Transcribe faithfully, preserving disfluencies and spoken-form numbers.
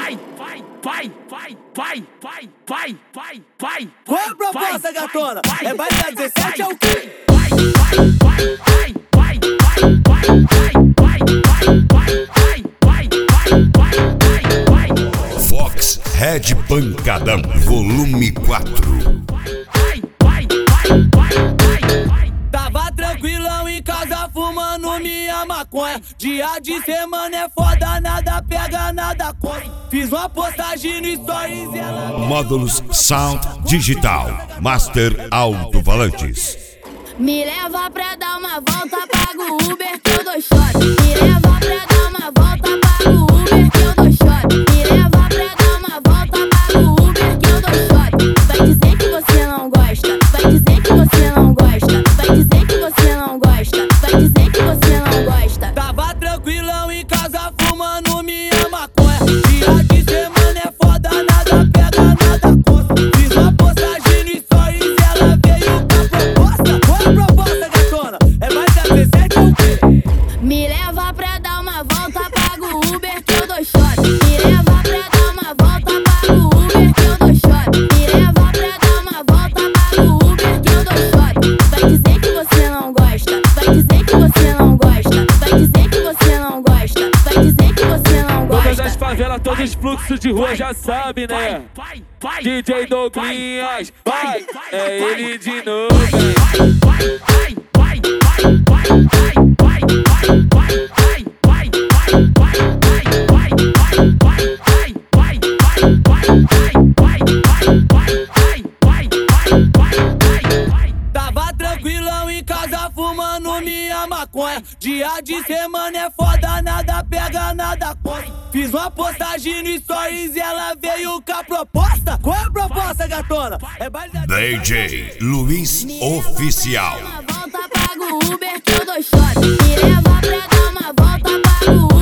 vai, vai, vai, vai, vai, vai, vai, vai, vai. Qual é a proposta, gatona? É baile da dezessete ou o quê? Vai, vai, vai, vai, vai, vai, vai, vai, vai, vai, vai, vai, vai. Fox Red Pancadão, volume quatro. Tava tranquilão em casa fumando minha maconha. Dia de semana é foda, nada pega, nada corre. Fiz uma postagem no Stories e ela... Módulos Sound Digital, Master Alto-Falantes. Me leva pra dar uma volta, pago o Uber que eu dou shot. Me leva pra dar uma volta, pago o Uber que eu dou shot. Me leva pra dar uma volta, pago o Uber que eu dou shot. Vai dizer que você não gosta, vai dizer que você não gosta, vai dizer que você não gosta, vai dizer que você não gosta. Tava tranquilão em casa fumando minha maconha. Dia de semana é foda, nada pega, nada corre. Fiz uma postagem no Stories e ela veio com a proposta. Qual é a proposta, gatona? É mais da dezessete ou o quê? Me leva pra dar uma volta, pago o Uber que eu dou shot. Me leva pra dar uma volta, pago o Uber que eu dou shot. Me leva pra dar uma volta, pago o Uber que eu dou shot. Vai dizer que você não gosta, vai dizer que você não gosta, vai dizer que você não gosta, vai dizer que você não gosta. Todas as favelas, todos os fluxos de rua já sabe, né? D J Douglinhas, vai, é ele de novo, hein? Tava tranquilão em casa fumando minha maconha. Dia de semana é foda, nada pega, nada corre. Fiz uma postagem no Stories e ela veio com a proposta. Qual é a proposta, gatona? É baile da... D J Luiz Oficial. Me leva pra dar uma volta, pago o Uber que eu dou shot. Me leva pra dar uma volta, pago o